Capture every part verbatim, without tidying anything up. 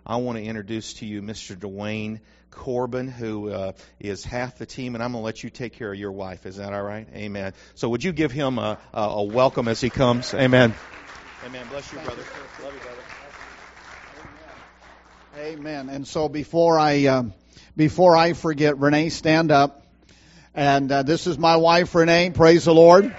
I want to introduce to you Mister Dwayne Corbin, who uh, is half the team, and I'm going to let you take care of your wife. Is that all right? Amen. So would you give him a, a, a welcome as he comes? Amen. Amen. Bless you, brother. Love you, brother. Amen. And so before I uh, before I forget, Renee, stand up. And uh, this is my wife, Renee. Praise the Lord.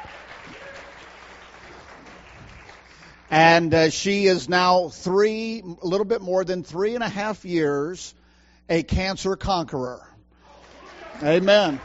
And uh, she is now three, a little bit more than three and a half years, a cancer conqueror. Amen.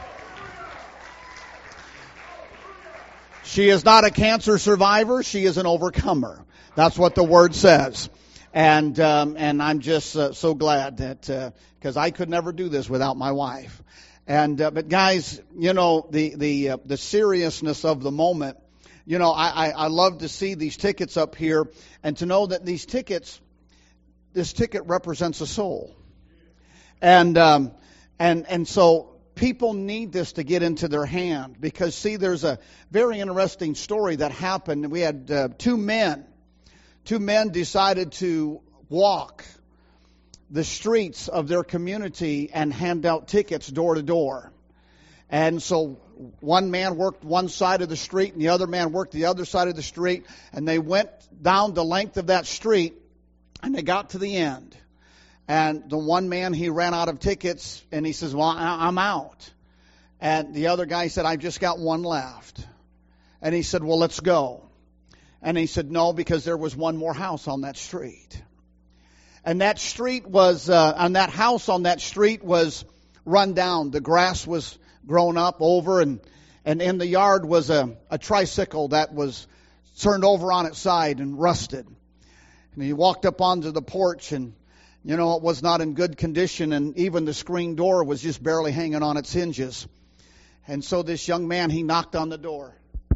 She is not a cancer survivor. She is an overcomer. That's what the Word says. And um, and I'm just uh, so glad that, because uh, I could never do this without my wife. And uh, but guys, you know, the the uh, the seriousness of the moment. You know, I, I, I love to see these tickets up here and to know that these tickets, this ticket represents a soul. And um, and and so people need this to get into their hand, because see, there's a very interesting story that happened. We had uh, two men, two men decided to walk the streets of their community and hand out tickets door to door. And so one man worked one side of the street and the other man worked the other side of the street, and they went down the length of that street and they got to the end. And the one man, he ran out of tickets and he says, well, I'm out. And the other guy said, I've just got one left. And he said, well, let's go. And he said, no, because there was one more house on that street. And that street was, uh, and that house on that street was run down. The grass was grown up over, and, and in the yard was a, a tricycle that was turned over on its side and rusted. And he walked up onto the porch, and, you know, it was not in good condition, and even the screen door was just barely hanging on its hinges. And so this young man, he knocked on the door.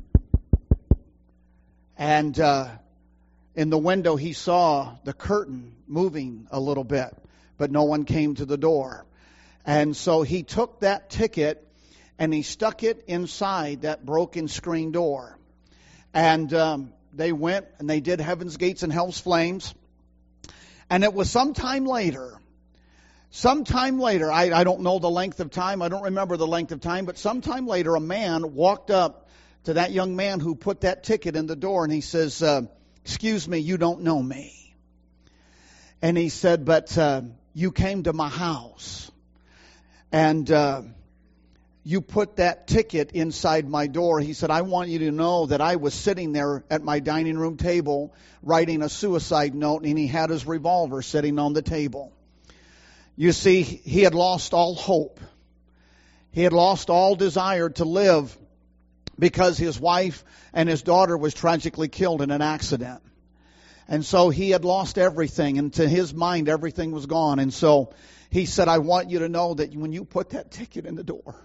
And uh, in the window, he saw the curtain moving a little bit, but no one came to the door. And so he took that ticket and he stuck it inside that broken screen door. And um, they went and they did Heaven's Gates and Hell's Flames. And it was sometime later, sometime later, I, I don't know the length of time, I don't remember the length of time, but sometime later a man walked up to that young man who put that ticket in the door, and he says, uh, excuse me, you don't know me. And he said, but uh, you came to my house, and uh, you put that ticket inside my door. He said, I want you to know that I was sitting there at my dining room table writing a suicide note, and he had his revolver sitting on the table. You see, he had lost all hope. He had lost all desire to live, because his wife and his daughter was tragically killed in an accident. And so he had lost everything, and to his mind, everything was gone. And so he said, I want you to know that when you put that ticket in the door,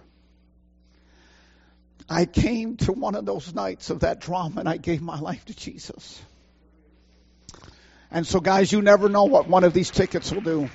I came to one of those nights of that drama, and I gave my life to Jesus. And so, guys, you never know what one of these tickets will do,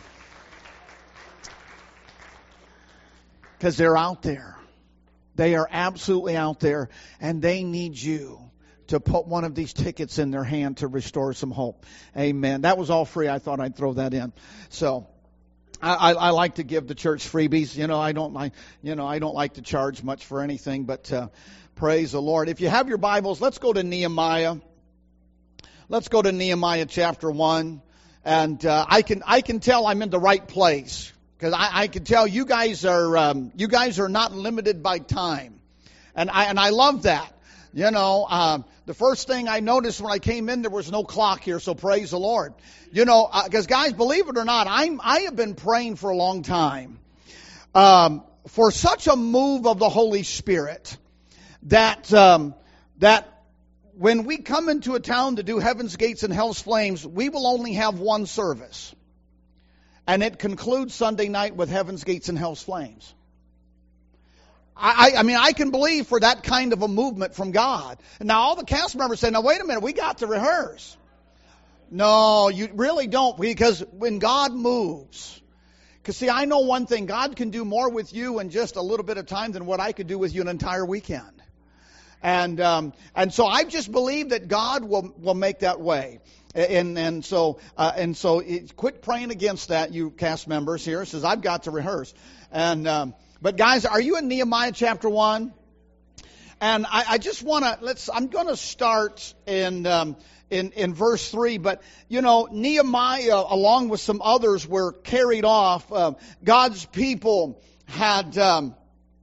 because they're out there. They are absolutely out there, and they need you to put one of these tickets in their hand to restore some hope. Amen. That was all free. I thought I'd throw that in. So I, I, I like to give the church freebies. You know, I don't like, you know, I don't like to charge much for anything, but uh, praise the Lord. If you have your Bibles, let's go to Nehemiah. Let's go to Nehemiah chapter one, and uh, I can I can tell I'm in the right place. Because I, I can tell you guys are um, you guys are not limited by time, and I and I love that. You know, uh, the first thing I noticed when I came in, there was no clock here, so praise the Lord. You know, because uh, guys, believe it or not, I'm I have been praying for a long time um, for such a move of the Holy Spirit that um, that when we come into a town to do Heaven's Gates and Hell's Flames, we will only have one service. And it concludes Sunday night with Heaven's Gates and Hell's Flames. I, I, I mean, I can believe for that kind of a movement from God. And now all the cast members say, now wait a minute, we got to rehearse. No, you really don't, because when God moves, because see, I know one thing, God can do more with you in just a little bit of time than what I could do with you an entire weekend. And um, and so I just believe that God will will make that way. And and so uh, and so it, quit praying against that, you cast members here. It says I've got to rehearse. And um, but guys, are you in Nehemiah chapter one? And I, I just want to let's. I'm going to start in um, in in verse three. But you know, Nehemiah, along with some others, were carried off. Uh, God's people had um,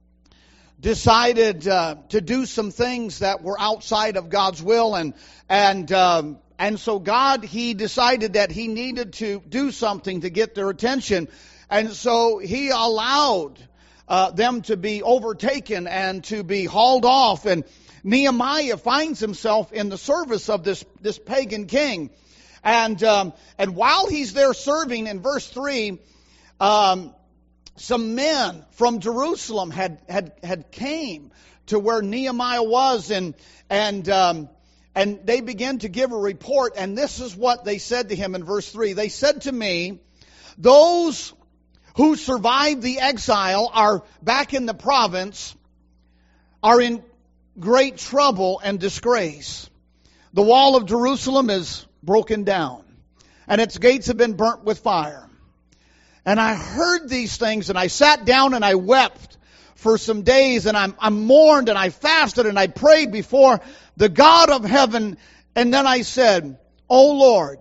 decided uh, to do some things that were outside of God's will, and and um, and so God, He decided that He needed to do something to get their attention, and so He allowed Uh, them to be overtaken and to be hauled off. And Nehemiah finds himself in the service of this, this pagan king. And um, and while he's there serving, in verse three, um, some men from Jerusalem had, had, had came to where Nehemiah was, and and um, and they began to give a report. And this is what they said to him in verse three. They said to me, "Those who survived the exile are back in the province, are in great trouble and disgrace. The wall of Jerusalem is broken down, and its gates have been burnt with fire." And I heard these things, and I sat down and I wept for some days, and I, I mourned and I fasted and I prayed before the God of heaven. And then I said, "O Lord,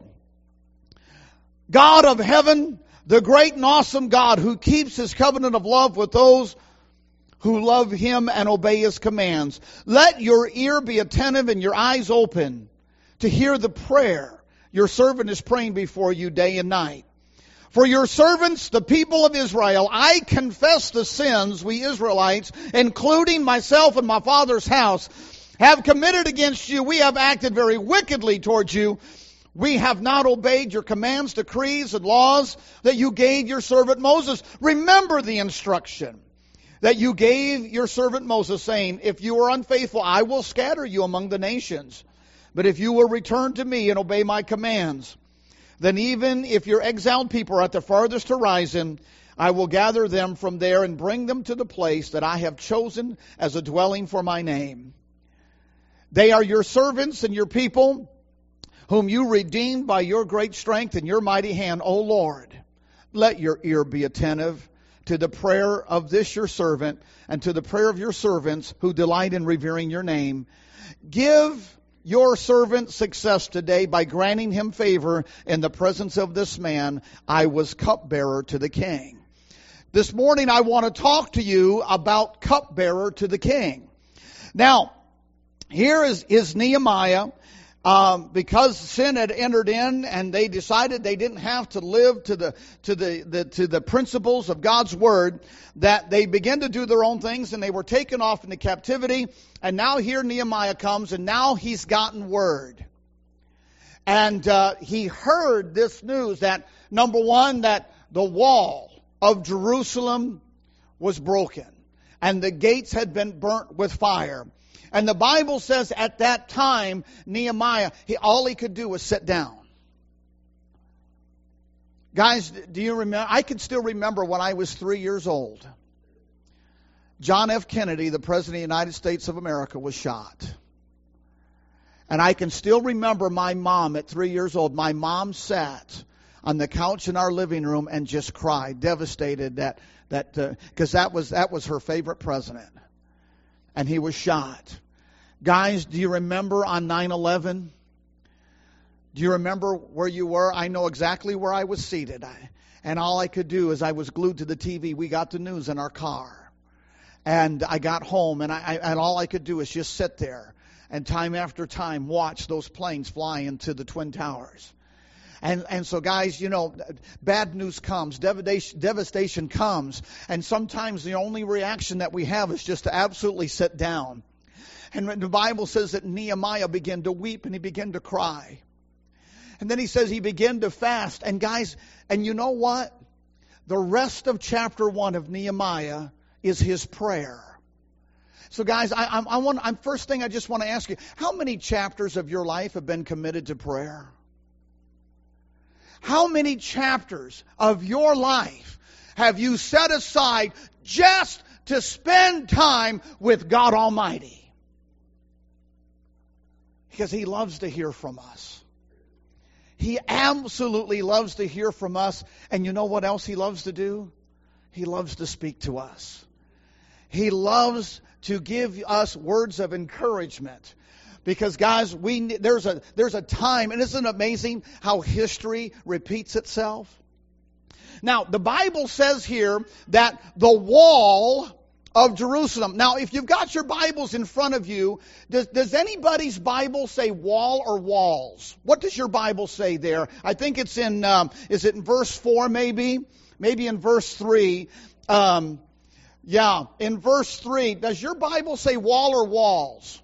God of heaven, the great and awesome God who keeps His covenant of love with those who love Him and obey His commands, let your ear be attentive and your eyes open to hear the prayer your servant is praying before you day and night. For your servants, the people of Israel, I confess the sins we Israelites, including myself and my father's house, have committed against you. We have acted very wickedly towards you. We have not obeyed your commands, decrees, and laws that you gave your servant Moses. Remember the instruction that you gave your servant Moses, saying, if you are unfaithful, I will scatter you among the nations. But if you will return to me and obey my commands, then even if your exiled people are at the farthest horizon, I will gather them from there and bring them to the place that I have chosen as a dwelling for my name. They are your servants and your people, whom you redeemed by your great strength and your mighty hand, O Lord. Let your ear be attentive to the prayer of this your servant and to the prayer of your servants who delight in revering your name. Give your servant success today by granting him favor in the presence of this man. I was cupbearer to the king." This morning I want to talk to you about cupbearer to the king. Now, here is, is Nehemiah. Um, because sin had entered in, and they decided they didn't have to live to the to the, the to the principles of God's word, that they began to do their own things, and they were taken off into captivity. And now here Nehemiah comes, and now he's gotten word, and uh, he heard this news that, number one, that the wall of Jerusalem was broken, and the gates had been burnt with fire. And the Bible says at that time, Nehemiah, he, all he could do was sit down. Guys, do you remember? I can still remember when I was three years old. John F. Kennedy, the President of the United States of America, was shot. And I can still remember my mom at three years old. My mom sat on the couch in our living room and just cried, devastated that that because uh, that was that was her favorite president. And he was shot. Guys, do you remember on nine eleven? Do you remember where you were? I know exactly where I was seated. I, and all I could do is I was glued to the T V. We got the news in our car. And I got home, and, I, and all I could do is just sit there and time after time watch those planes fly into the Twin Towers. And and so, guys, you know, bad news comes, devastation, devastation comes, and sometimes the only reaction that we have is just to absolutely sit down. And the Bible says that Nehemiah began to weep and he began to cry. And then he says he began to fast. And guys, and you know what? The rest of chapter one of Nehemiah is his prayer. So, guys, I, I, I want. I'm first thing I just want to ask you: how many chapters of your life have been committed to prayer? How many chapters of your life have you set aside just to spend time with God Almighty? Because He loves to hear from us. He absolutely loves to hear from us. And you know what else He loves to do? He loves to speak to us. He loves to give us words of encouragement. Because guys, we there's a there's a time, and isn't it amazing how history repeats itself? Now, the Bible says here that the wall of Jerusalem. Now, if you've got your Bibles in front of you, does, does anybody's Bible say wall or walls? What does your Bible say there? I think it's in, um, is it in verse four maybe? Maybe in verse three. Um, yeah, in verse three. Does your Bible say wall or walls?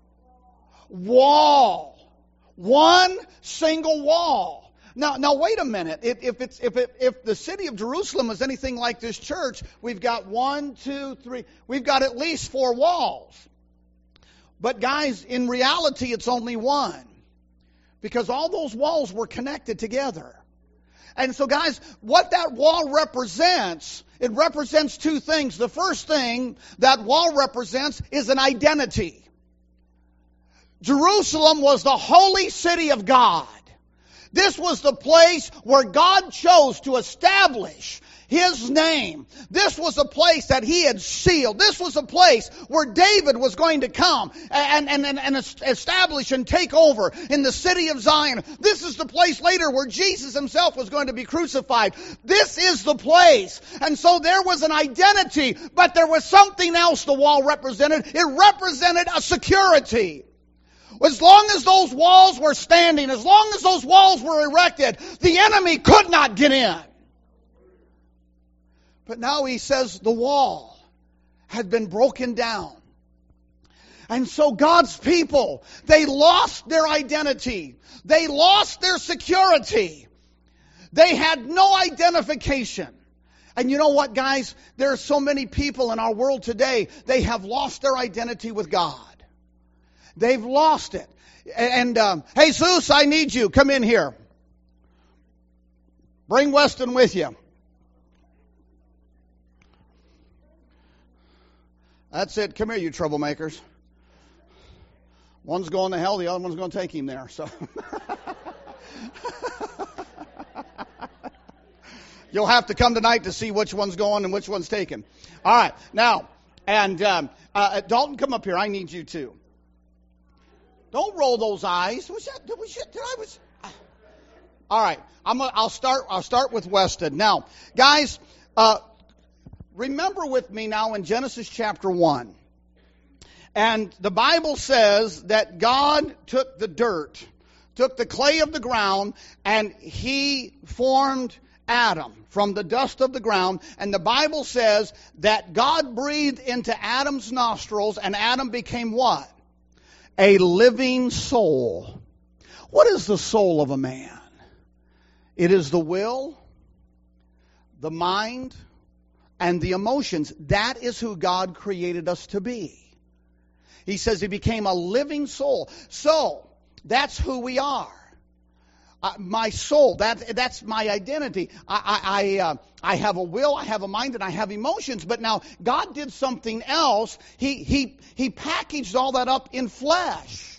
Wall. One single wall. Now, now wait a minute. If, if it's if it, if the city of Jerusalem is anything like this church, we've got one, two, three. We've got at least four walls. But guys, in reality, it's only one, because all those walls were connected together. And so, guys, what that wall represents, it represents two things. The first thing that wall represents is an identity. Jerusalem was the holy city of God. This was the place where God chose to establish His name. This was a place that He had sealed. This was a place where David was going to come and, and, and, and establish and take over in the city of Zion. This is the place later where Jesus Himself was going to be crucified. This is the place. And so there was an identity, but there was something else the wall represented. It represented a security. As long as those walls were standing, as long as those walls were erected, the enemy could not get in. But now He says the wall had been broken down. And so God's people, they lost their identity. They lost their security. They had no identification. And you know what, guys? There are so many people in our world today, they have lost their identity with God. They've lost it. And, um, hey, Zeus, I need you. Come in here. Bring Weston with you. That's it. Come here, you troublemakers. One's going to hell, the other one's going to take him there. So you'll have to come tonight to see which one's going and which one's taken. All right. Now, and um, uh, Dalton, come up here. I need you too. Don't roll those eyes. Was that, was that, did I was? All right. I'm. A, I'll start. I'll start with Weston. Now, guys, uh, remember with me now in Genesis chapter one, and the Bible says that God took the dirt, took the clay of the ground, and He formed Adam from the dust of the ground. And the Bible says that God breathed into Adam's nostrils, and Adam became what? A living soul. What is the soul of a man? It is the will, the mind, and the emotions. That is who God created us to be. He says He became a living soul. So, that's who we are. Uh, my soul, that, that's my identity. I, I, I, uh, I have a will, I have a mind, and I have emotions. But now, God did something else. He, he, he packaged all that up in flesh.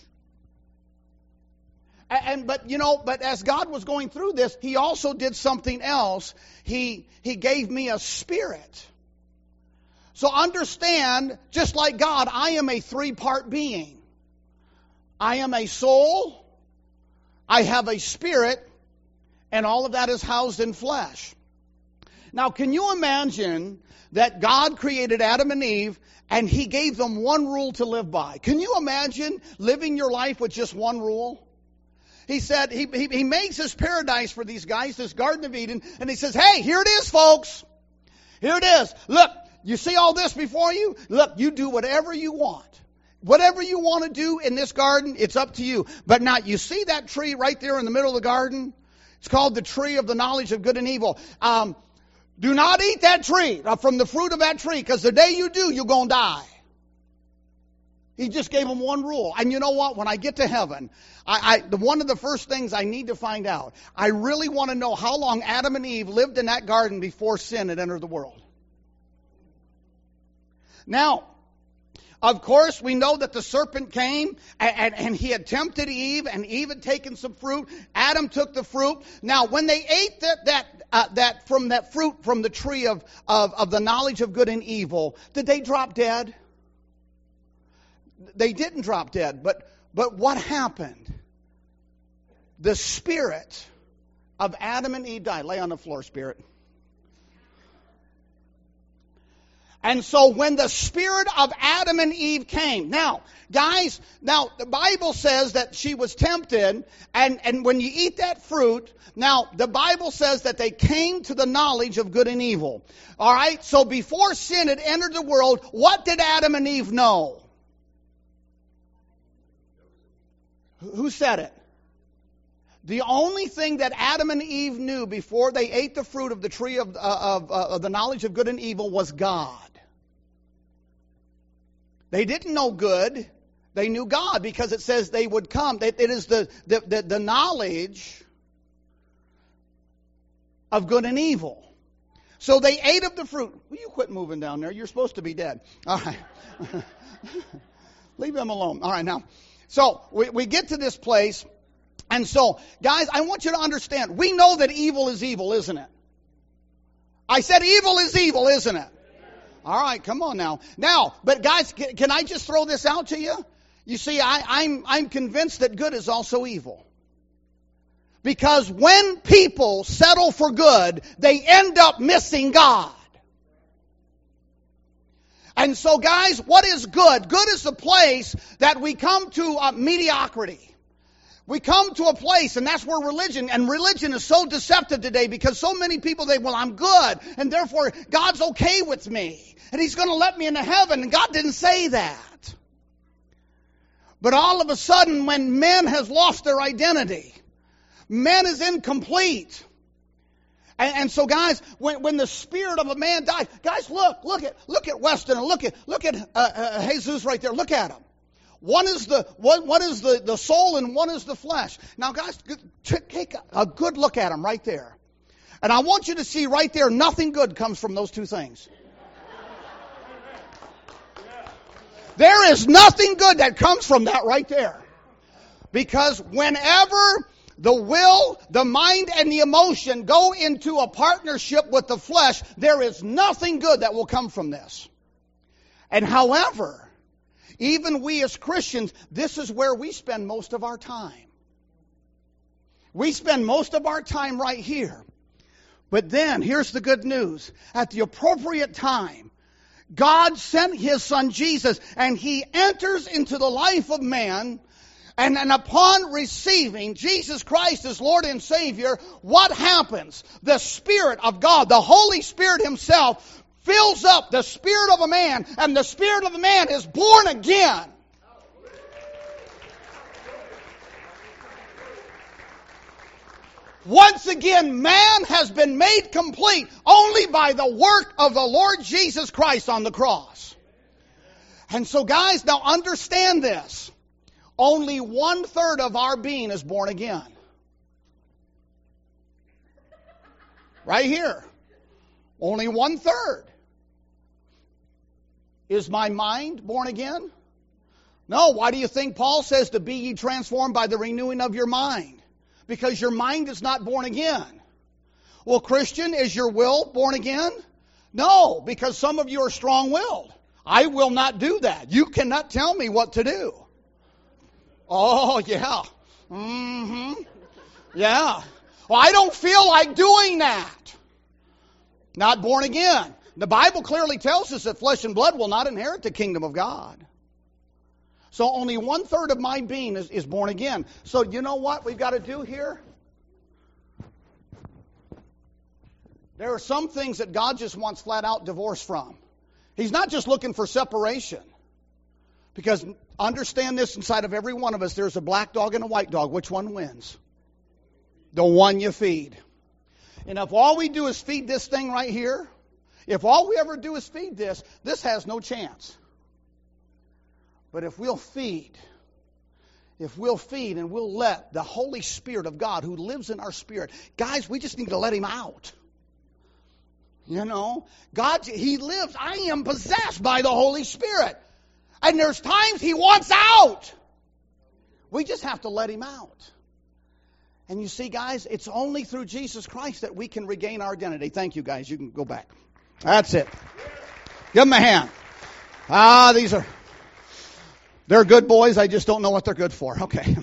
And, and but, you know, but as God was going through this, He also did something else. He, he gave me a spirit. So understand, just like God, I am a three-part being. I am a soul, I have a spirit, and all of that is housed in flesh. Now, can you imagine that God created Adam and Eve, and He gave them one rule to live by? Can you imagine living your life with just one rule? He said, he, he, he makes this paradise for these guys, this Garden of Eden, and He says, hey, here it is, folks. Here it is. Look, you see all this before you? Look, you do whatever you want. Whatever you want to do in this garden, it's up to you. But now, you see that tree right there in the middle of the garden? It's called the tree of the knowledge of good and evil. Um, do not eat that tree, uh, from the fruit of that tree, because the day you do, you're going to die. He just gave them one rule. And you know what? When I get to heaven, I, I, the, one of the first things I need to find out, I really want to know how long Adam and Eve lived in that garden before sin had entered the world. Now, Of course, we know that the serpent came and, and, and he had tempted Eve, and Eve had taken some fruit. Adam took the fruit. Now, when they ate that that uh, that from that fruit from the tree of, of of the knowledge of good and evil, did they drop dead? They didn't drop dead. But but what happened? The spirit of Adam and Eve died. Lay on the floor, spirit. And so when the spirit of Adam and Eve came, now, guys, now the Bible says that she was tempted, and, and when you eat that fruit, now the Bible says that they came to the knowledge of good and evil. All right, so before sin had entered the world, what did Adam and Eve know? Who said it? The only thing that Adam and Eve knew before they ate the fruit of the tree of, uh, of, uh, of the knowledge of good and evil was God. They didn't know good. They knew God because it says they would come. It is the, the, the, the knowledge of good and evil. So they ate of the fruit. Will you quit moving down there? You're supposed to be dead. All right. Leave them alone. All right, now. So we, we get to this place. And so, guys, I want you to understand. We know that evil is evil, isn't it? I said evil is evil, isn't it? All right, come on now. Now, but guys, can, can I just throw this out to you? You see, I, I'm I'm convinced that good is also evil. Because when people settle for good, they end up missing God. And so, guys, what is good? Good is the place that we come to uh, mediocrity. We come to a place, and that's where religion, and religion is so deceptive today because so many people, they, well, I'm good, and therefore God's okay with me, and He's going to let me into heaven, and God didn't say that. But all of a sudden, when man has lost their identity, man is incomplete. And, and so, guys, when, when the spirit of a man dies, guys, look, look at, look at Weston, and look at, look at uh, uh, Jesus right there. Look at him. One is the one, one is the, the soul and one is the flesh. Now, guys, take a good look at them right there. And I want you to see right there, nothing good comes from those two things. There is nothing good that comes from that right there. Because whenever the will, the mind, and the emotion go into a partnership with the flesh, there is nothing good that will come from this. And however, even we as Christians, this is where we spend most of our time. We spend most of our time right here. But then, here's the good news. At the appropriate time, God sent His Son Jesus, and He enters into the life of man. And, and upon receiving Jesus Christ as Lord and Savior, what happens? The Spirit of God, the Holy Spirit Himself, fills up the spirit of a man, and the spirit of the man is born again. Once again, man has been made complete only by the work of the Lord Jesus Christ on the cross. And so, guys, now understand this. Only one third of our being is born again. Right here. Only one third. Is my mind born again? No. Why do you think Paul says to be ye transformed by the renewing of your mind? Because your mind is not born again. Well, Christian, is your will born again? No, because some of you are strong-willed. I will not do that. You cannot tell me what to do. Oh, yeah. Mm-hmm. Yeah. Well, I don't feel like doing that. Not born again. The Bible clearly tells us that flesh and blood will not inherit the kingdom of God. So only one third of my being is, is born again. So you know what we've got to do here? There are some things that God just wants flat out divorce from. He's not just looking for separation. Because understand this, inside of every one of us, there's a black dog and a white dog. Which one wins? The one you feed. And if all we do is feed this thing right here, if all we ever do is feed this, this has no chance. But if we'll feed, if we'll feed and we'll let the Holy Spirit of God who lives in our spirit, guys, we just need to let Him out. You know, God, He lives. I am possessed by the Holy Spirit. And there's times He wants out. We just have to let Him out. And you see, guys, it's only through Jesus Christ that we can regain our identity. Thank you, guys. You can go back. That's it. Give them a hand. Ah, these are, they're good boys. I just don't know what they're good for. Okay.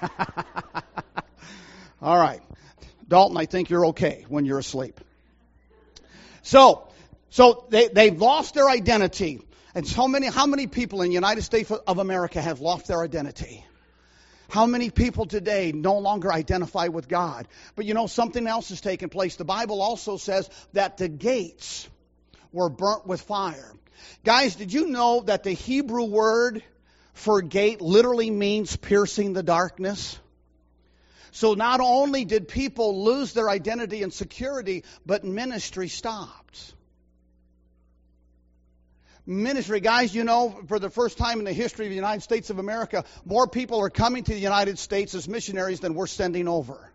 All right. Dalton, I think you're okay when you're asleep. So, so they, they've lost their identity. And so many, how many people in the United States of America have lost their identity? How many people today no longer identify with God? But you know, something else has taken place. The Bible also says that the gates were burnt with fire. Guys, did you know that the Hebrew word for gate literally means piercing the darkness? So not only did people lose their identity and security, but ministry stopped. Ministry, guys, you know, for the first time in the history of the United States of America, more people are coming to the United States as missionaries than we're sending over.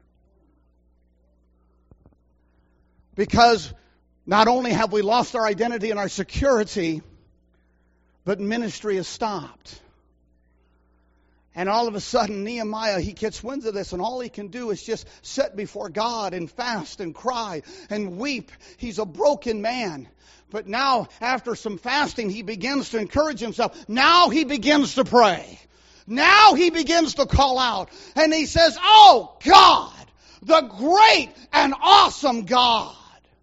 Because not only have we lost our identity and our security, but ministry has stopped. And all of a sudden, Nehemiah, he gets wind of this, and all he can do is just sit before God and fast and cry and weep. He's a broken man. But now, after some fasting, he begins to encourage himself. Now he begins to pray. Now he begins to call out. And he says, "Oh God, the great and awesome God."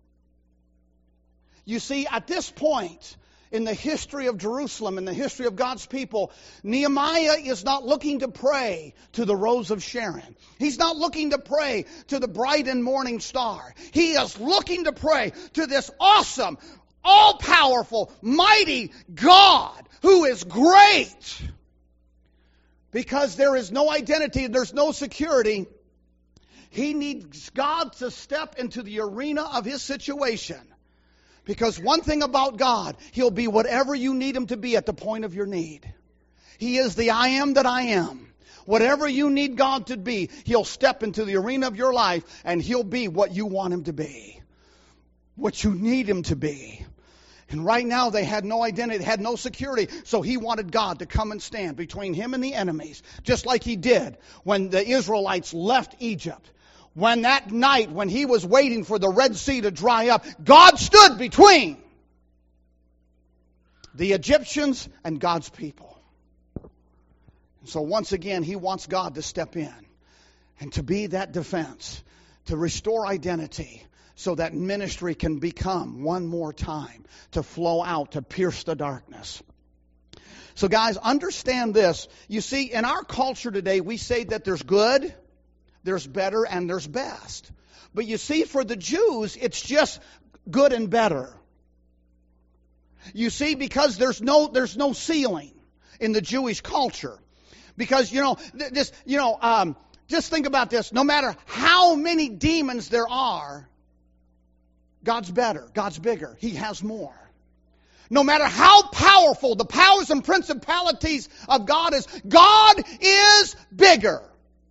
You see, at this point in the history of Jerusalem, in the history of God's people, Nehemiah is not looking to pray to the Rose of Sharon. He's not looking to pray to the bright and morning star. He is looking to pray to this awesome, all-powerful, mighty God who is great. Because there is no identity, there's no security. He needs God to step into the arena of his situation. Because one thing about God, He'll be whatever you need Him to be at the point of your need. He is the I am that I am. Whatever you need God to be, He'll step into the arena of your life and He'll be what you want Him to be. What you need Him to be. And right now they had no identity, they had no security. So he wanted God to come and stand between him and the enemies. Just like He did when the Israelites left Egypt. When that night, when he was waiting for the Red Sea to dry up, God stood between the Egyptians and God's people. So once again, he wants God to step in and to be that defense, to restore identity so that ministry can become one more time, to flow out, to pierce the darkness. So guys, understand this. You see, in our culture today, we say that there's good, there's better, and there's best. But you see, for the Jews, it's just good and better. You see, because there's no there's no ceiling in the Jewish culture. Because, you know, this, you know, um, just think about this. No matter how many demons there are, God's better. God's bigger. He has more. No matter how powerful the powers and principalities of God is, God is bigger.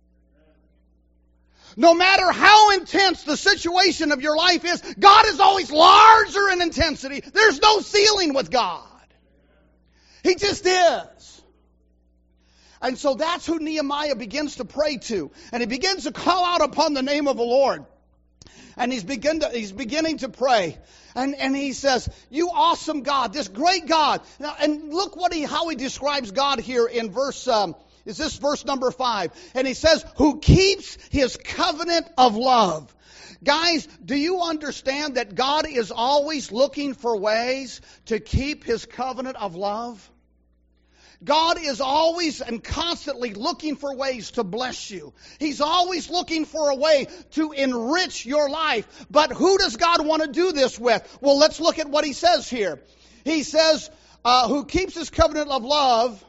No matter how intense the situation of your life is, God is always larger in intensity. There's no ceiling with God. He just is. And so that's who Nehemiah begins to pray to. And he begins to call out upon the name of the Lord. And he's, begin to, he's beginning to pray. And, and he says, "You awesome God, this great God." Now, and look what he how he describes God here in verse... Um, Is this verse number five? And he says, "Who keeps His covenant of love." Guys, do you understand that God is always looking for ways to keep His covenant of love? God is always and constantly looking for ways to bless you. He's always looking for a way to enrich your life. But who does God want to do this with? Well, let's look at what He says here. He says, uh, "Who keeps His covenant of love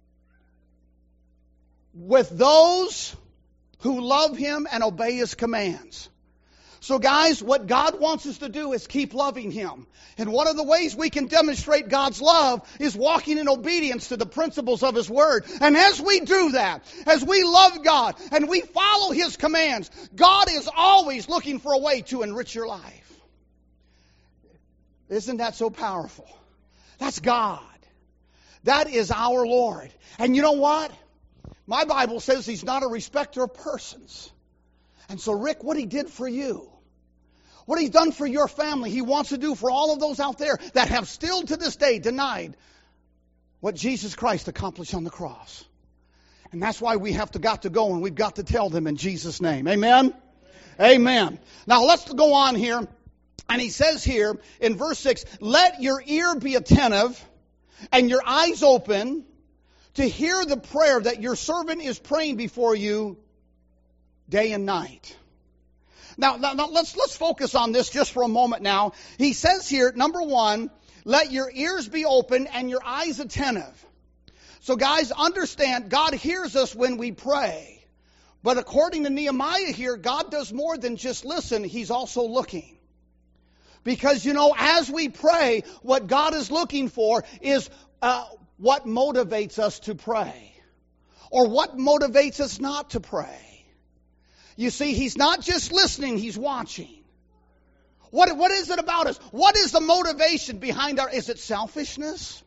with those who love Him and obey His commands." So guys, what God wants us to do is keep loving Him. And one of the ways we can demonstrate God's love is walking in obedience to the principles of His Word. And as we do that, as we love God and we follow His commands, God is always looking for a way to enrich your life. Isn't that so powerful? That's God. That is our Lord. And you know what? My Bible says He's not a respecter of persons. And so, Rick, what He did for you, what He's done for your family, He wants to do for all of those out there that have still to this day denied what Jesus Christ accomplished on the cross. And that's why we have to got to go and we've got to tell them in Jesus' name. Amen? Amen. Now let's go on here. And He says here in verse six, let your ear be attentive and your eyes open to hear the prayer that your servant is praying before you day and night. Now, now, now let's let's focus on this just for a moment now. He says here, number one, let your ears be open and your eyes attentive. So guys, understand, God hears us when we pray. But according to Nehemiah here, God does more than just listen. He's also looking. Because, you know, as we pray, what God is looking for is uh, what motivates us to pray. Or what motivates us not to pray. You see, He's not just listening, He's watching. What, what is it about us? What is the motivation behind our... Is it selfishness?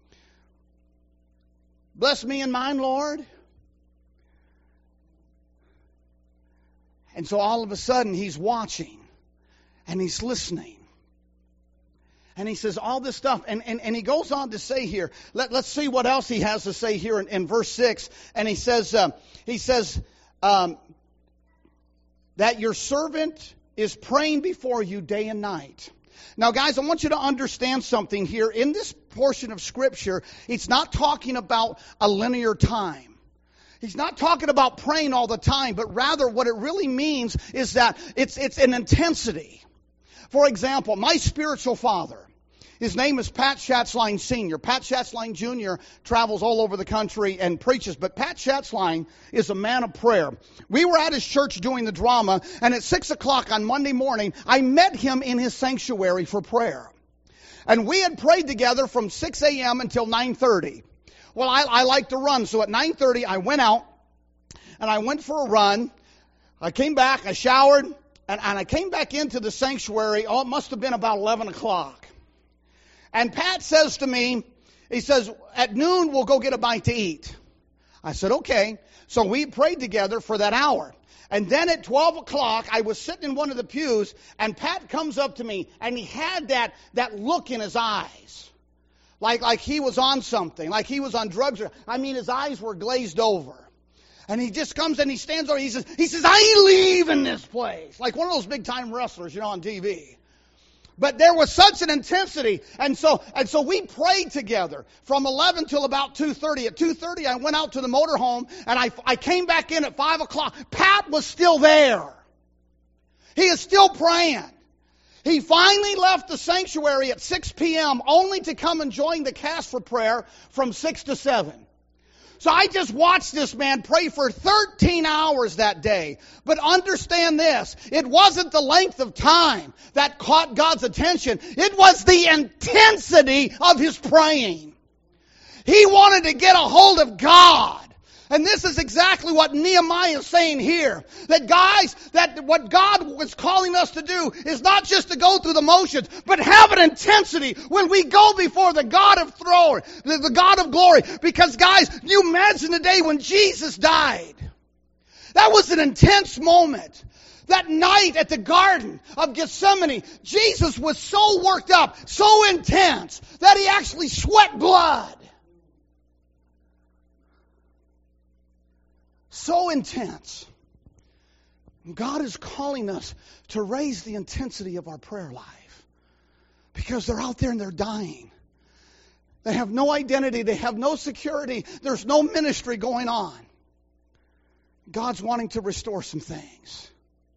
Bless me and mine, Lord. And so all of a sudden He's watching. And He's listening. And He says all this stuff. And, and, and He goes on to say here. Let, let's see what else He has to say here in, in verse six. And He says, uh, He says um, that your servant is praying before you day and night. Now, guys, I want you to understand something here. In this portion of Scripture, it's not talking about a linear time. He's not talking about praying all the time, but rather what it really means is that it's it's an intensity. For example, my spiritual father, his name is Pat Schatzline Senior Pat Schatzline Junior travels all over the country and preaches, but Pat Schatzline is a man of prayer. We were at his church doing the drama, and at six o'clock on Monday morning, I met him in his sanctuary for prayer. And we had prayed together from six a.m. until nine thirty. Well, I, I like to run, so at nine thirty I went out, and I went for a run. I came back, I showered, and, and I came back into the sanctuary. Oh, it must have been about eleven o'clock. And Pat says to me, he says, at noon we'll go get a bite to eat. I said, okay. So we prayed together for that hour. And then at twelve o'clock, I was sitting in one of the pews, and Pat comes up to me, and he had that, that look in his eyes. Like, like he was on something, like he was on drugs. Or, I mean, his eyes were glazed over. And he just comes and he stands over, he says, he says, I ain't leaving this place. Like one of those big time wrestlers, you know, on T V. But there was such an intensity. And so and so we prayed together from eleven till about two thirty. At two thirty, I went out to the motorhome, and I, I came back in at five o'clock. Pat was still there. He is still praying. He finally left the sanctuary at six p.m. only to come and join the cast for prayer from six to seven. So I just watched this man pray for thirteen hours that day. But understand this, it wasn't the length of time that caught God's attention. It was the intensity of his praying. He wanted to get a hold of God. And this is exactly what Nehemiah is saying here. That guys, that what God was calling us to do is not just to go through the motions, but have an intensity when we go before the God of throne, the, the God of glory. Because guys, you imagine the day when Jesus died. That was an intense moment. That night at the Garden of Gethsemane, Jesus was so worked up, so intense, that he actually sweat blood. So intense. God is calling us to raise the intensity of our prayer life. Because they're out there and they're dying. They have no identity. They have no security. There's no ministry going on. God's wanting to restore some things.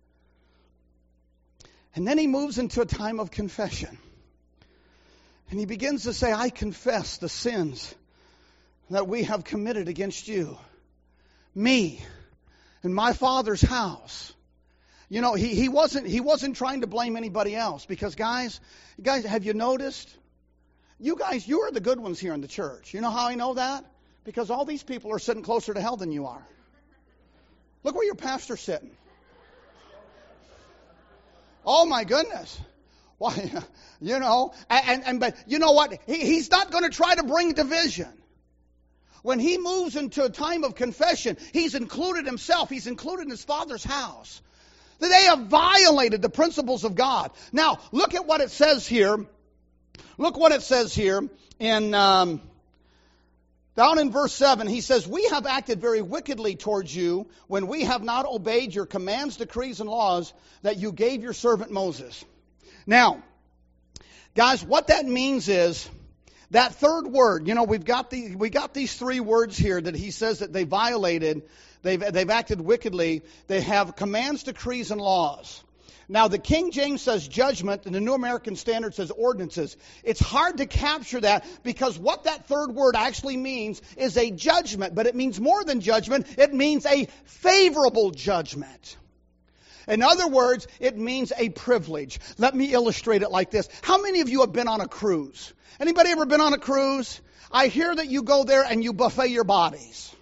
And then he moves into a time of confession. And he begins to say, I confess the sins that we have committed against you. Me and my Father's house. You know, he, he wasn't he wasn't trying to blame anybody else. Because guys, guys, have you noticed? You guys, you are the good ones here in the church. You know how I know that? Because all these people are sitting closer to hell than you are. Look where your pastor's sitting. Oh my goodness. Why, you know, and, and but you know what? He, he's not going to try to bring division. When he moves into a time of confession, he's included himself. He's included his Father's house. They have violated the principles of God. Now, look at what it says here. Look what it says here in um, down in verse seven. He says, "We have acted very wickedly towards you when we have not obeyed your commands, decrees, and laws that you gave your servant Moses." Now, guys, what that means is that third word. You know, we've got the we got these three words here that he says that they violated. They've they've acted wickedly. They have commands, decrees, and laws. Now, the King James says judgment, and the New American Standard says ordinances. It's hard to capture that because what that third word actually means is a judgment, but it means more than judgment. It means a favorable judgment. In other words, it means a privilege. Let me illustrate it like this. How many of you have been on a cruise? Anybody ever been on a cruise? I hear that you go there and you buffet your bodies.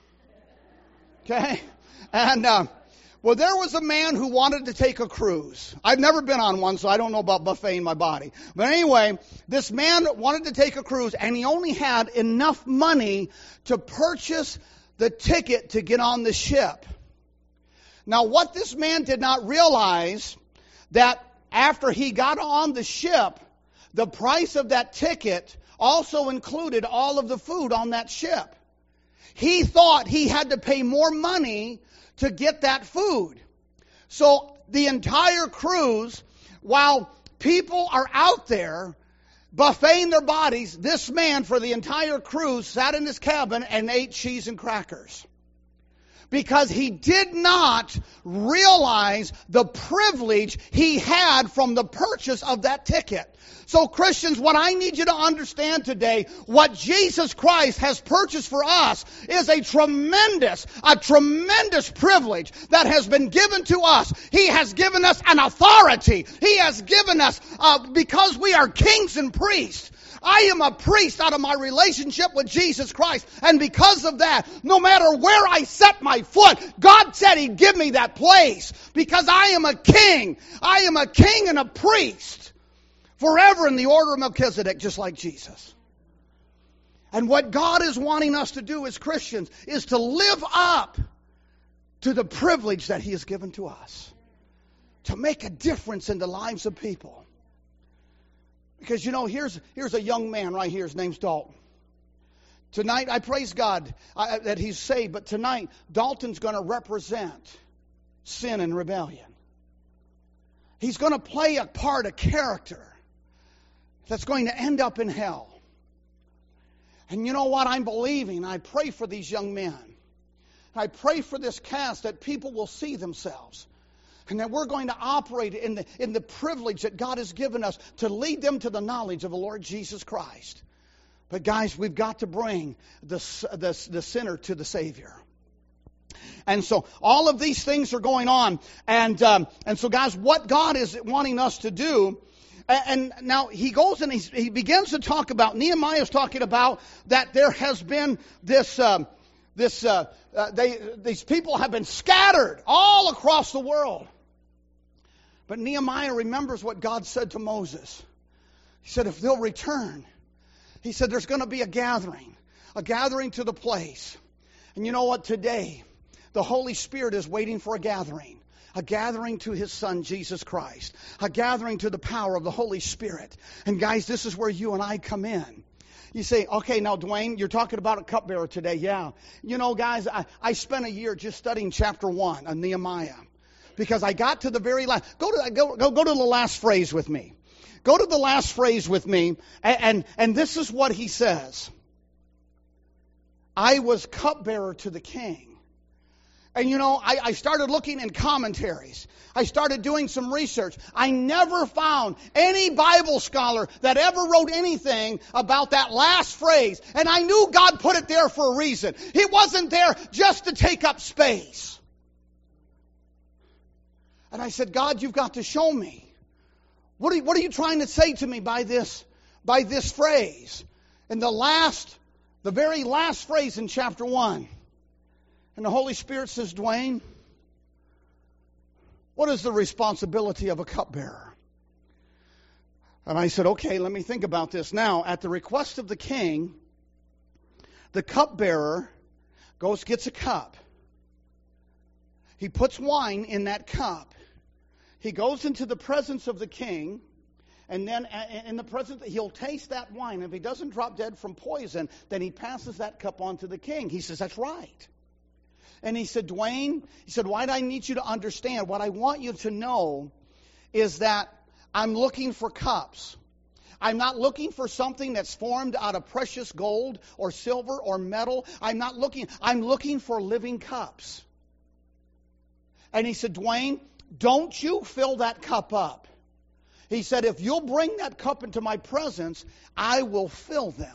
Okay? And, uh, well, there was a man who wanted to take a cruise. I've never been on one, so I don't know about buffeting my body. But anyway, this man wanted to take a cruise, and he only had enough money to purchase the ticket to get on the ship. Now, what this man did not realize, that after he got on the ship, the price of that ticket also included all of the food on that ship. He thought he had to pay more money to get that food. So the entire cruise, while people are out there buffeting their bodies, this man for the entire cruise sat in his cabin and ate cheese and crackers. Because he did not realize the privilege he had from the purchase of that ticket. So Christians, what I need you to understand today, what Jesus Christ has purchased for us is a tremendous, a tremendous privilege that has been given to us. He has given us an authority. He has given us, uh, because we are kings and priests. I am a priest out of my relationship with Jesus Christ. And because of that, no matter where I set my foot, God said He'd give me that place. Because I am a king. I am a king and a priest. Forever in the order of Melchizedek, just like Jesus. And what God is wanting us to do as Christians is to live up to the privilege that He has given to us. To make a difference in the lives of people. Because, you know, here's here's a young man right here. His name's Dalton. Tonight, I praise God uh, that he's saved. But tonight, Dalton's going to represent sin and rebellion. He's going to play a part, a character that's going to end up in hell. And you know what? I'm believing. I pray for these young men. I pray for this cast that people will see themselves. And that we're going to operate in the, in the privilege that God has given us to lead them to the knowledge of the Lord Jesus Christ. But guys, we've got to bring the, the, the sinner to the Savior. And so all of these things are going on. And, um, and so guys, what God is wanting us to do, and, and now he goes and he, he begins to talk about, Nehemiah is talking about that there has been this... Um, This, uh, uh, they, these people have been scattered all across the world. But Nehemiah remembers what God said to Moses. He said, if they'll return, he said, there's going to be a gathering, a gathering to the place. And you know what? Today, the Holy Spirit is waiting for a gathering, a gathering to His Son, Jesus Christ, a gathering to the power of the Holy Spirit. And guys, this is where you and I come in. You say, okay, now, Dwayne, you're talking about a cupbearer today. Yeah. You know, guys, I, I spent a year just studying chapter one of Nehemiah. Because I got to the very last. Go to, go, go, go to the last phrase with me. Go to the last phrase with me. And, and, and this is what he says. I was cupbearer to the king. And you know, I, I started looking in commentaries. I started doing some research. I never found any Bible scholar that ever wrote anything about that last phrase. And I knew God put it there for a reason. It wasn't there just to take up space. And I said, God, you've got to show me. What are you, what are you trying to say to me by this, by this phrase? And the last, the very last phrase in chapter one. And the Holy Spirit says, Dwayne, what is the responsibility of a cupbearer? And I said, okay, let me think about this. Now, at the request of the king, the cupbearer goes, gets a cup. He puts wine in that cup. He goes into the presence of the king, and then in the presence, he'll taste that wine. If he doesn't drop dead from poison, then he passes that cup on to the king. He says, that's right. And he said, Dwayne, he said, why do I need you to understand? What I want you to know is that I'm looking for cups. I'm not looking for something that's formed out of precious gold or silver or metal. I'm not looking, I'm looking for living cups. And he said, Dwayne, don't you fill that cup up. He said, if you'll bring that cup into my presence, I will fill them.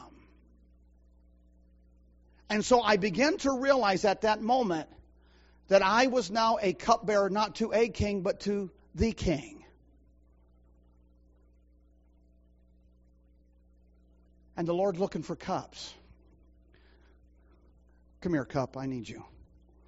And so I began to realize at that moment that I was now a cupbearer, not to a king, but to the king. And the Lord's looking for cups. Come here, cup, I need you.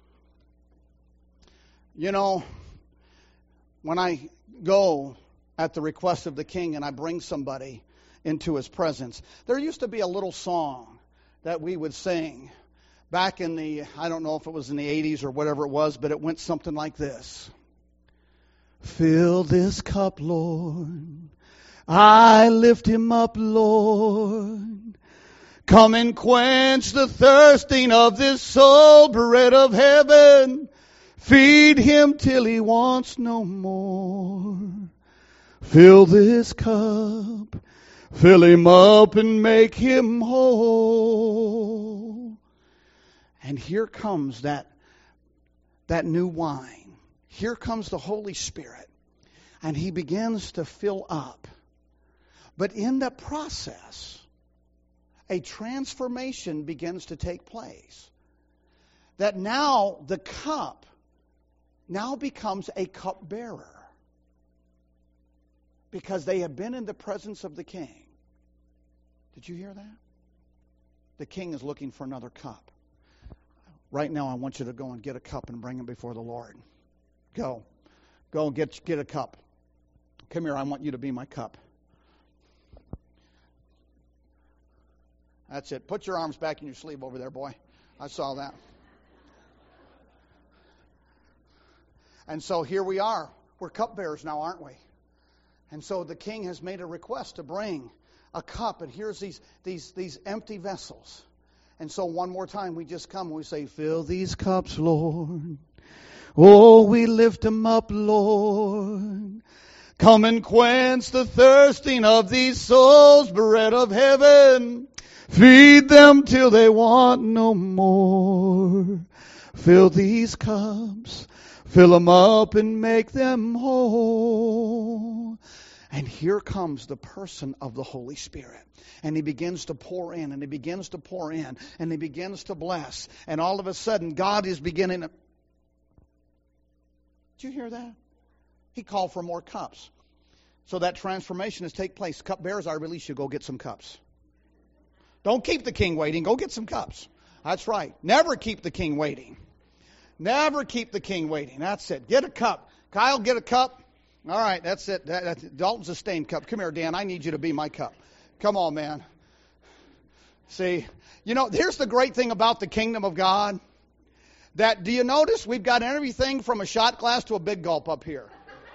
You know, when I go at the request of the king and I bring somebody into his presence, there used to be a little song that we would sing back in the, I don't know if it was in the eighties or whatever it was, but it went something like this. Fill this cup, Lord. I lift him up, Lord. Come and quench the thirsting of this soul, bread of heaven. Feed him till he wants no more. Fill this cup. Fill him up and make him whole. And here comes that, that new wine. Here comes the Holy Spirit. And he begins to fill up. But in the process, a transformation begins to take place. That now the cup now becomes a cupbearer. Because they have been in the presence of the king. Did you hear that? The king is looking for another cup. Right now I want you to go and get a cup and bring it before the Lord. Go. Go and get, get a cup. Come here, I want you to be my cup. That's it. Put your arms back in your sleeve over there, boy. I saw that. And so here we are. We're cupbearers now, aren't we? And so the king has made a request to bring a cup. And here's these, these, these empty vessels. And so one more time we just come and we say, fill these cups, Lord. Oh, we lift them up, Lord. Come and quench the thirsting of these souls, bread of heaven. Feed them till they want no more. Fill these cups. Fill them up and make them whole. And here comes the person of the Holy Spirit. And he begins to pour in, and he begins to pour in, and he begins to bless. And all of a sudden, God is beginning to... Did you hear that? He called for more cups. So that transformation has taken place. Cupbearers, I release you. Go get some cups. Don't keep the king waiting. Go get some cups. That's right. Never keep the king waiting. Never keep the king waiting. That's it. Get a cup. Kyle, get a cup. All right, that's it. That, that's, Dalton's a stained cup. Come here, Dan. I need you to be my cup. Come on, man. See, you know, here's the great thing about the kingdom of God. That, do you notice we've got everything from a shot glass to a big gulp up here?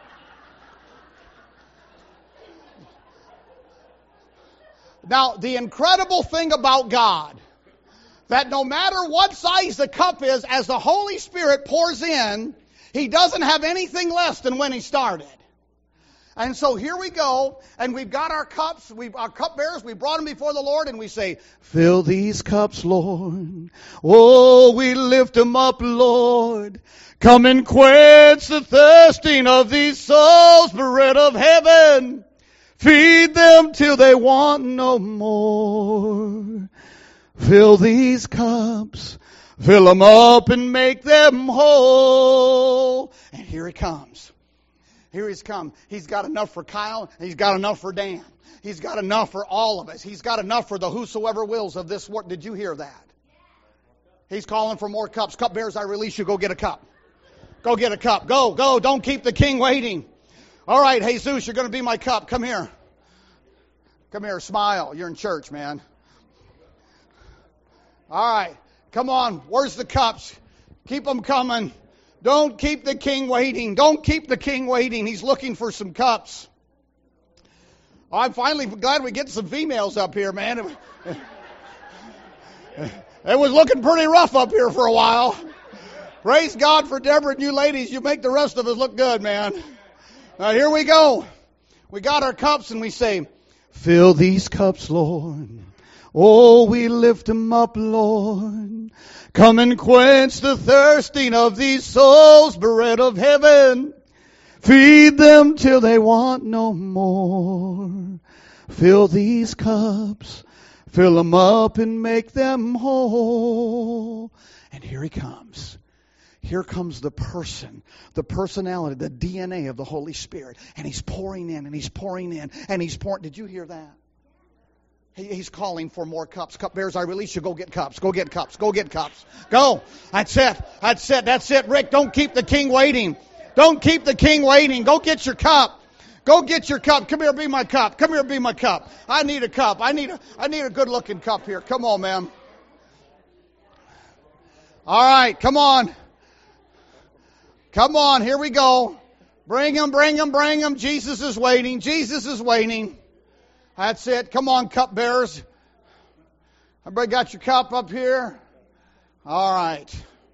Now, the incredible thing about God, that no matter what size the cup is, as the Holy Spirit pours in, He doesn't have anything less than when He started. And so here we go, and we've got our cups, we've, our cupbearers, we brought them before the Lord, and we say, fill these cups, Lord. Oh, we lift them up, Lord. Come and quench the thirsting of these souls, bread of heaven. Feed them till they want no more. Fill these cups, fill them up and make them whole. And here He comes. Here He's come. He's got enough for Kyle. He's got enough for Dan. He's got enough for all of us. He's got enough for the whosoever wills of this world. Did you hear that? He's calling for more cups. Cupbearers, I release you. Go get a cup. Go get a cup. Go, go. Don't keep the king waiting. All right, Jesus, you're going to be my cup. Come here. Come here, smile. You're in church, man. All right. Come on. Where's the cups? Keep them coming. Don't keep the king waiting. Don't keep the king waiting. He's looking for some cups. I'm finally glad we get some females up here, man. It was looking pretty rough up here for a while. Praise God for Deborah and you ladies. You make the rest of us look good, man. Now here we go. We got our cups and we say, fill these cups, Lord. Oh, we lift them up, Lord. Come and quench the thirsting of these souls, bread of heaven. Feed them till they want no more. Fill these cups. Fill them up and make them whole. And here he comes. Here comes the person, the personality, the D N A of the Holy Spirit. And he's pouring in and he's pouring in and he's pouring. Did you hear that? He's calling for more cups. Cupbearers, I release you. Go get cups. Go get cups. Go get cups. Go. That's it. That's it. That's it. Rick, don't keep the king waiting. Don't keep the king waiting. Go get your cup. Go get your cup. Come here, be my cup. Come here, be my cup. I need a cup. I need a, I need a good looking cup here. Come on, man. All right. Come on. Come on. Here we go. Bring him, bring him, bring him. Jesus is waiting. Jesus is waiting. That's it. Come on, cup bearers. Everybody got your cup up here? All right.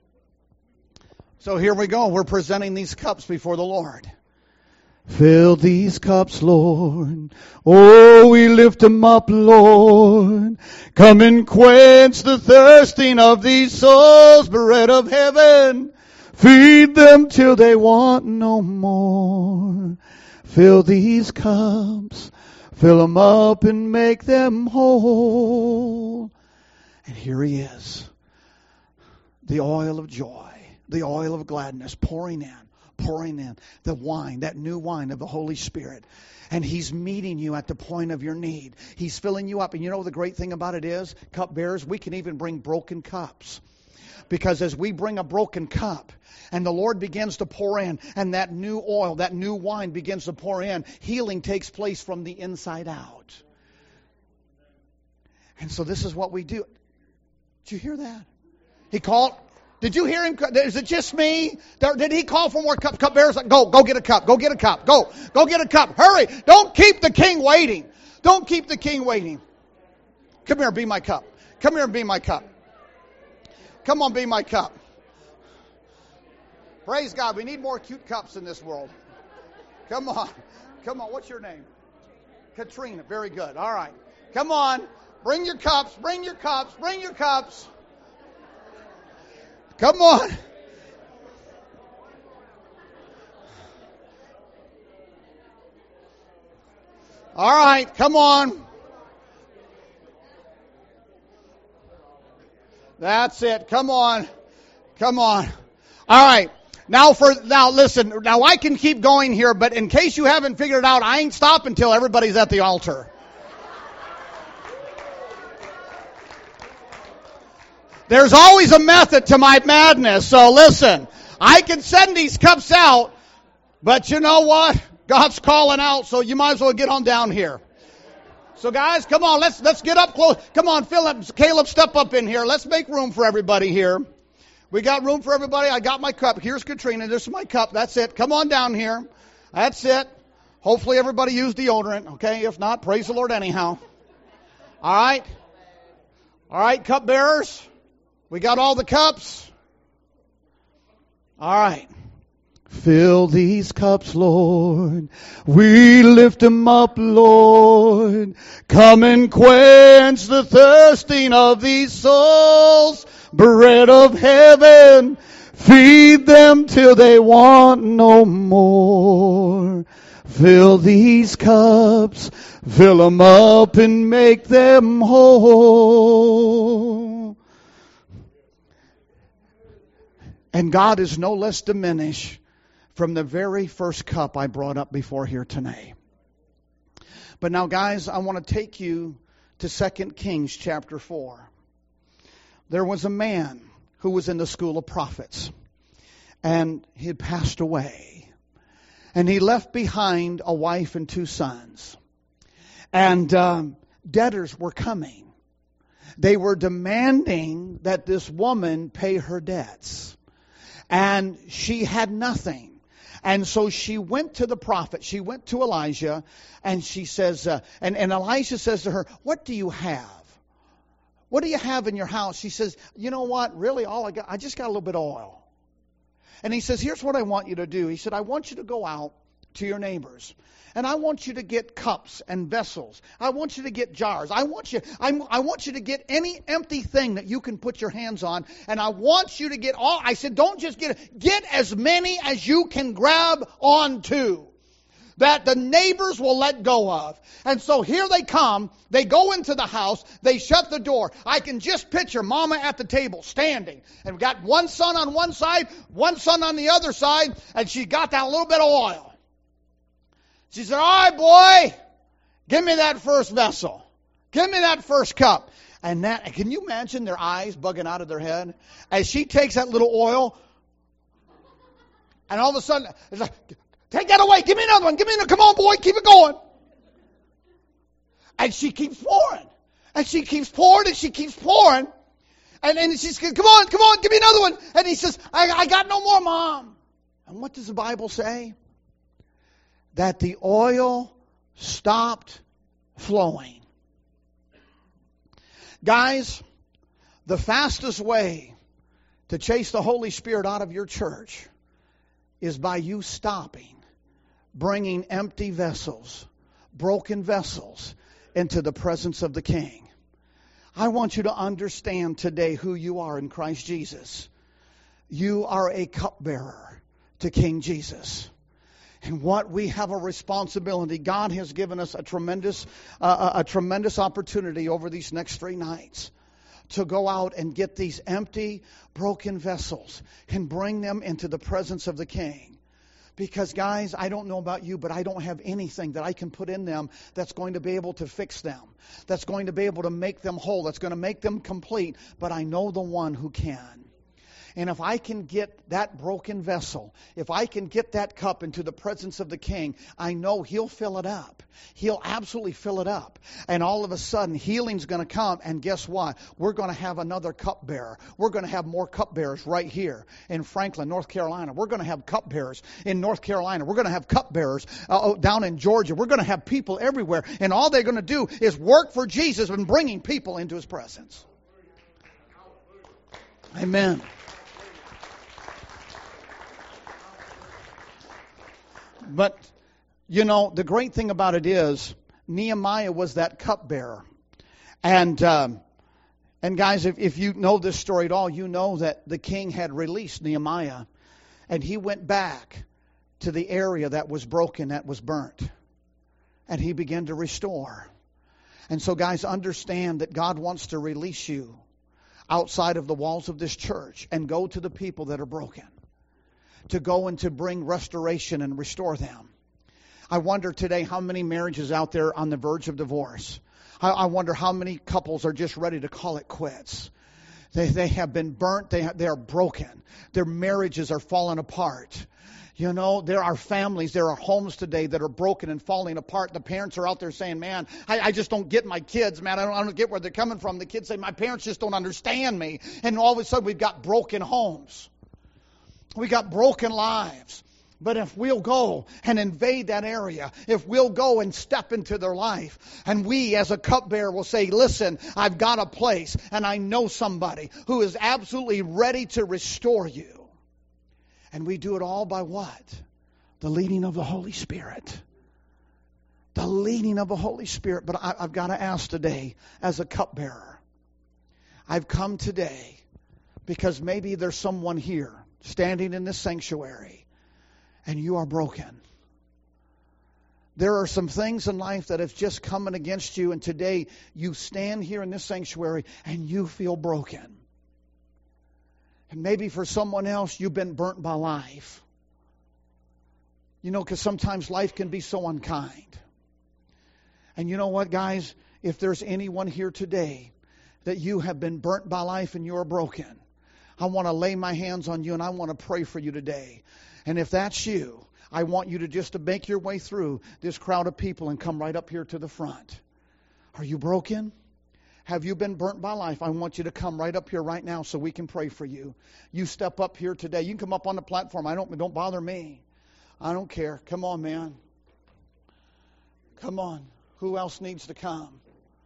So here we go. We're presenting these cups before the Lord. Fill these cups, Lord. Oh, we lift them up, Lord. Come and quench the thirsting of these souls, bread of heaven. Feed them till they want no more. Fill these cups. Fill them up and make them whole. And here he is. The oil of joy. The oil of gladness pouring in. Pouring in. The wine. That new wine of the Holy Spirit. And he's meeting you at the point of your need. He's filling you up. And you know the great thing about it is, cupbearers, we can even bring broken cups. Because as we bring a broken cup, and the Lord begins to pour in, and that new oil, that new wine begins to pour in, healing takes place from the inside out. And so this is what we do. Did you hear that? He called. Did you hear him? Is it just me? Did he call for more cups? Cupbearers, go, go get a cup. Go get a cup. Go, go get a cup. Hurry. Don't keep the king waiting. Don't keep the king waiting. Come here, be my cup. Come here and be my cup. Come on, be my cup. Praise God. We need more cute cups in this world. Come on. Come on. What's your name? Katrina. Very good. All right. Come on. Bring your cups. Bring your cups. Bring your cups. Come on. All right. Come on. That's it. Come on. Come on. All right. Now for, now listen, now I can keep going here, but in case you haven't figured it out, I ain't stopping until everybody's at the altar. There's always a method to my madness, so listen, I can send these cups out, but you know what? God's calling out, so you might as well get on down here. So guys, come on, let's, let's get up close. Come on, Philip, Caleb, step up in here. Let's make room for everybody here. We got room for everybody. I got my cup. Here's Katrina. This is my cup. That's it. Come on down here. That's it. Hopefully everybody used deodorant. Okay. If not, praise the Lord anyhow. All right. All right, cup bearers. We got all the cups. All right. Fill these cups, Lord. We lift them up, Lord. Come and quench the thirsting of these souls. Bread of heaven, feed them till they want no more. Fill these cups, fill them up and make them whole. And God is no less diminished from the very first cup I brought up before here tonight. But now, guys, I want to take you to Second Kings chapter four. There was a man who was in the school of prophets, and he had passed away. And he left behind a wife and two sons. And um, debtors were coming. They were demanding that this woman pay her debts. And she had nothing. And so she went to the prophet. She went to Elijah, and she says, uh, and, and Elijah says to her, what do you have? What do you have in your house? She says, you know what? Really, all I got, I just got a little bit of oil. And he says, here's what I want you to do. He said, I want you to go out to your neighbors. And I want you to get cups and vessels. I want you to get jars. I want you, I, I want you to get any empty thing that you can put your hands on. And I want you to get all, I said, don't just get it. Get as many as you can grab onto, that the neighbors will let go of. And so here they come. They go into the house. They shut the door. I can just picture Mama at the table standing. And we got one son on one side, one son on the other side. And she got that little bit of oil. She said, all right, boy, give me that first vessel. Give me that first cup. And that, can you imagine their eyes bugging out of their head? As she takes that little oil, and all of a sudden, it's like, take that away. Give me another one. Give me another. Come on, boy. Keep it going. And she keeps pouring. And she keeps pouring and she keeps pouring. And, and she's, come on, come on, give me another one. And he says, I, I got no more, Mom. And what does the Bible say? That the oil stopped flowing. Guys, the fastest way to chase the Holy Spirit out of your church is by you stopping bringing empty vessels, broken vessels, into the presence of the King. I want you to understand today who you are in Christ Jesus. You are a cupbearer to King Jesus. And what we have a responsibility. God has given us a tremendous, uh, a tremendous opportunity over these next three nights to go out and get these empty, broken vessels and bring them into the presence of the King. Because, guys, I don't know about you, but I don't have anything that I can put in them that's going to be able to fix them, that's going to be able to make them whole, that's going to make them complete. But I know the one who can. And if I can get that broken vessel, if I can get that cup into the presence of the King, I know He'll fill it up. He'll absolutely fill it up. And all of a sudden, healing's going to come. And guess what? We're going to have another cupbearer. We're going to have more cupbearers right here in Franklin, North Carolina. We're going to have cupbearers in North Carolina. We're going to have cupbearers uh, down in Georgia. We're going to have people everywhere. And all they're going to do is work for Jesus and bringing people into His presence. Amen. But, you know, the great thing about it is Nehemiah was that cupbearer. And, um, and guys, if, if you know this story at all, you know that the king had released Nehemiah. And he went back to the area that was broken, that was burnt. And he began to restore. And so, guys, understand that God wants to release you outside of the walls of this church and go to the people that are broken, to go and to bring restoration and restore them. I wonder today how many marriages out there on the verge of divorce. I, I wonder how many couples are just ready to call it quits. They they have been burnt. They they are broken. Their marriages are falling apart. You know, there are families, there are homes today that are broken and falling apart. The parents are out there saying, man, I, I just don't get my kids, man. I don't, I don't get where they're coming from. The kids say, my parents just don't understand me. And all of a sudden we've got broken homes. We got broken lives. But if we'll go and invade that area, if we'll go and step into their life, and we as a cupbearer will say, listen, I've got a place and I know somebody who is absolutely ready to restore you. And we do it all by what? The leading of the Holy Spirit. The leading of the Holy Spirit. But I, I've got to ask today, as a cupbearer, I've come today because maybe there's someone here standing in this sanctuary and you are broken. There are some things in life that have just coming against you, and today you stand here in this sanctuary and you feel broken. And maybe for someone else, you've been burnt by life. You know, because sometimes life can be so unkind. And you know what, guys? If there's anyone here today that you have been burnt by life and you are broken, I want to lay my hands on you and I want to pray for you today. And if that's you, I want you to just to make your way through this crowd of people and come right up here to the front. Are you broken? Have you been burnt by life? I want you to come right up here right now so we can pray for you. You step up here today. You can come up on the platform. I don't don't bother me. I don't care. Come on, man. Come on. Who else needs to come?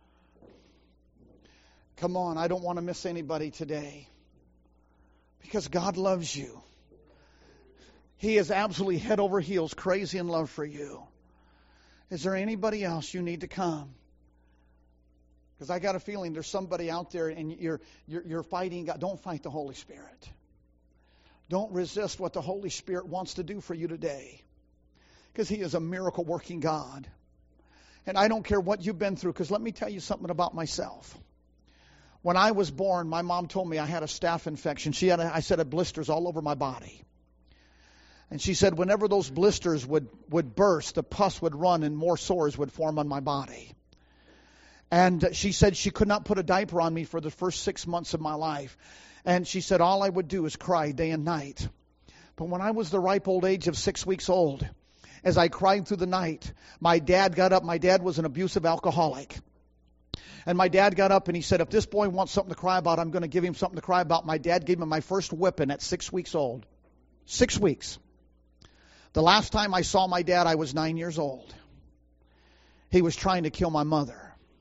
Come on. I don't want to miss anybody today. Because God loves you. He is absolutely head over heels crazy in love for you. Is there anybody else you need to come? Because I got a feeling there's somebody out there and you're, you're, you're fighting God. Don't fight the Holy Spirit. Don't resist what the Holy Spirit wants to do for you today. Because He is a miracle working God. And I don't care what you've been through, because let me tell you something about myself. When I was born, my mom told me I had a staph infection. She had, a, I said, a blisters all over my body. And she said whenever those blisters would, would burst, the pus would run and more sores would form on my body. And she said she could not put a diaper on me for the first six months of my life. And she said all I would do is cry day and night. But when I was the ripe old age of six weeks old, as I cried through the night, my dad got up. My dad was an abusive alcoholic. And my dad got up and he said, if this boy wants something to cry about, I'm going to give him something to cry about. My dad gave him my first whipping at six weeks old. Six weeks. The last time I saw my dad, I was nine years old. He was trying to kill my mother.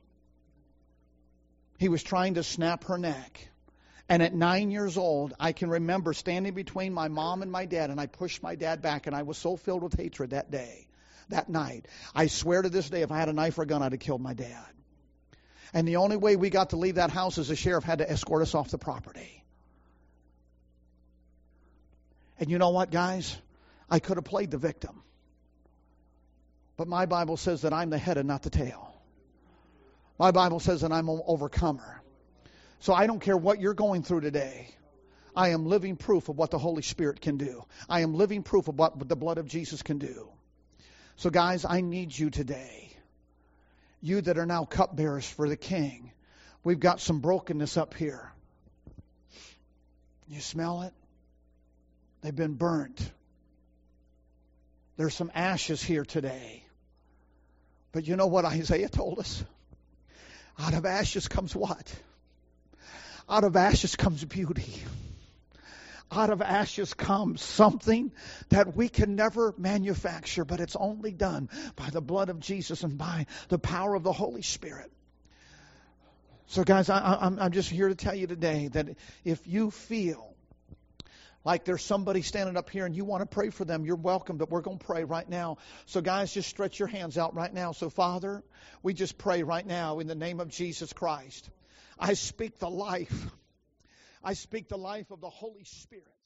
He was trying to snap her neck. And at nine years old, I can remember standing between my mom and my dad, and I pushed my dad back, and I was so filled with hatred that day, that night. I swear to this day, if I had a knife or a gun, I'd have killed my dad. And the only way we got to leave that house is the sheriff had to escort us off the property. And you know what, guys? I could have played the victim. But my Bible says that I'm the head and not the tail. My Bible says that I'm an overcomer. So I don't care what you're going through today. I am living proof of what the Holy Spirit can do. I am living proof of what the blood of Jesus can do. So guys, I need you today. You that are now cupbearers for the King. We've got some brokenness up here. You smell it? They've been burnt. There's some ashes here today. But you know what Isaiah told us? Out of ashes comes what? Out of ashes comes beauty. Out of ashes comes something that we can never manufacture, but it's only done by the blood of Jesus and by the power of the Holy Spirit. So guys, I, I'm, I'm just here to tell you today that if you feel like there's somebody standing up here and you want to pray for them, you're welcome, but we're going to pray right now. So guys, just stretch your hands out right now. So Father, we just pray right now in the name of Jesus Christ. I speak the life. I speak the life of the Holy Spirit